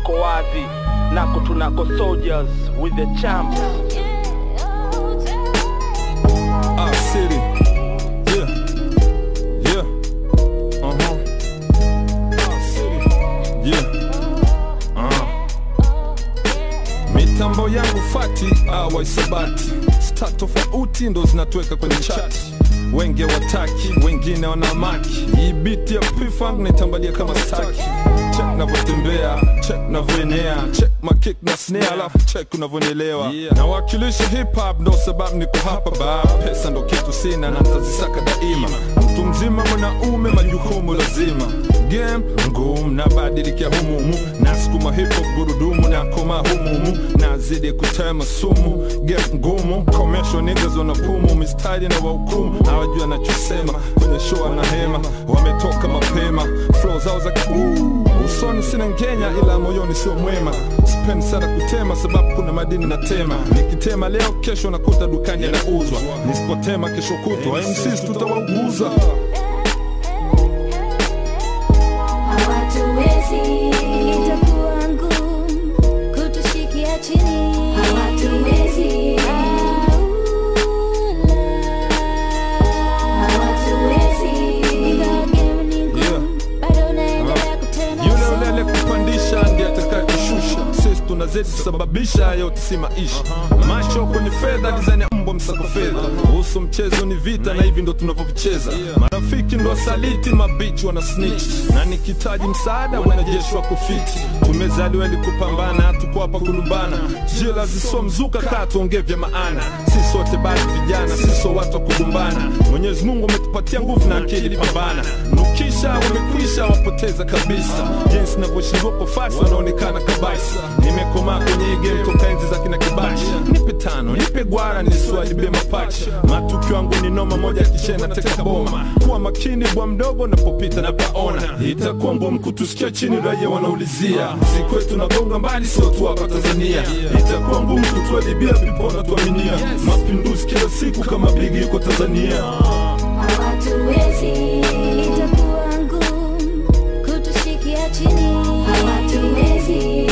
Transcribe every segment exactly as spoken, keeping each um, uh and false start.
tuko wazi, nako tunako soldiers with the champs. Ah, city, yeah, yeah, uh-huh, ah, city, yeah, uh-huh. Mitambo yangu fati, awa isabati, start tofauti ndo zinatuweka kwenye chati. Wenge wataki, wengine wanamaki. Hii beat ya P-Funk naitambalia kama staki. Check navotembea, check navoenea, check makick na snare, alafu check unavonelewa. Yeah. Na wakilisha hip hop ndo sababu niko hapa ba. Pesa ndo kitu sina na nitazisaka daima. Mtu mzima mwanaume majukumu lazima. Game ngumu na badilika humumu, nasukuma hip hop gurudumu na koma humumu, nazidi kutema sumu. Game ngumu, commercial niggas wanapumu, mistari na wahukumu, hawajua nachosema. Kwenye show anahema, wametoka mapema, flow zao za kuu. Usoni sina ngenya ila moyoni sio mwema. Spend sana kutema sababu kuna madini na tema. Nikitema leo kesho nakuta dukani yanauzwa. Nisipotema kesho kutwa M Cs tutawauguza. Hawatuwezi, itakuwa ngumu kutushikia chini. Hawatuwezi, hawatuwezi, game ni ngumu, bado naendelea kutema. Yule ulele kupandisha ndiye atakayekushusha. Sisi tunazidi kusababisha yote si maisha. Macho kwenye fedha design ya mbwa msako fedha. Uso mchezo ni vita na hivi ndo tunavyovicheza. Marafiki ndo wasaliti, mabichi wana snitch. Na nikitaji msaada wanajeshi wako fiti. Tumezaliwa ili kupambana, tuko hapa kulumbana. Jela ziso mzuka kaa tuongee vya maana. Sisi wote bado vijana, sisi watu wa kudumbana. Mwenyezi Mungu ametupatia nguvu na akili pambana. Nukisha wamekwisha wapoteza kabisa. Jinsi ninavyoshindwa kwa fasi wanaonekana kabisa. Nimekomaa kwenye game toka enzi za kina Kibachi. Nipe tano, nipe gwara nisiwalibe mapacha. Matukio yangu ni noma, moja kichena teka boma. Kuwa makini bwa mdogo napopita na paona. Itakuwa ngumu kutusikia chini raia wanaulizia. Siku yetu nagonga mbali sio tu hapa Tanzania. Itakuwa ngumu kutuadibia vipona tuaminia. Mapinduzi kila siku kama bigi yuko Tanzania. Hawatuwezi, itakuwa ngumu kutushikia chini. Hawatuwezi,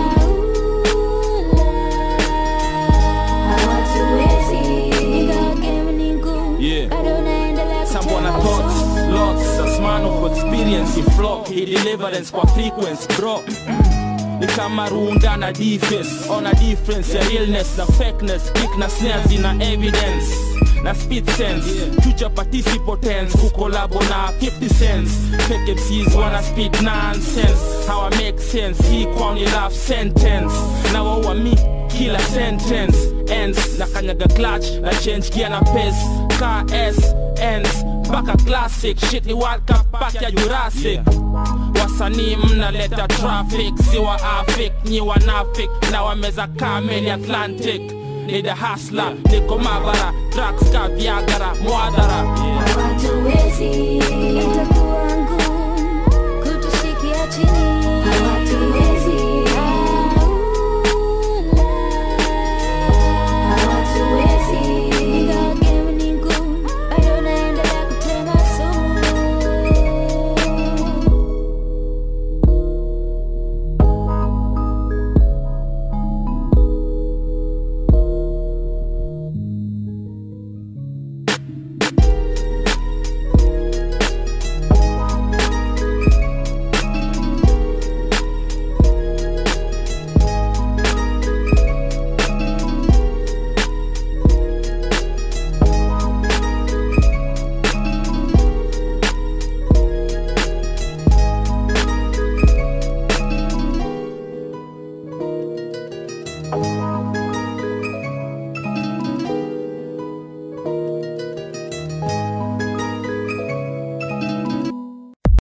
experience flock, hii deliverance kwa frequency bro. Ni kama runda na defense, on a difference ya realness na fakeness, kick na snares ina evidence na speed sense, future participants kukolabo na fifty cents. Fake M Cs wanna speak nonsense, how I make sense, hii kwa ni love sentence. Na wawa mi kila sentence ends, na kanyaga clutch na change gear na pace. Car S ends baka classic shit ni World Cup back ya Jurassic. Wasanii mnaleta traffic, si wa afik nyi wanafik, na wameza kameli Atlantic. Ni the hustler, niko mabara, drugs ka Viagra, mwadara. Hawatuwezi, itakuwa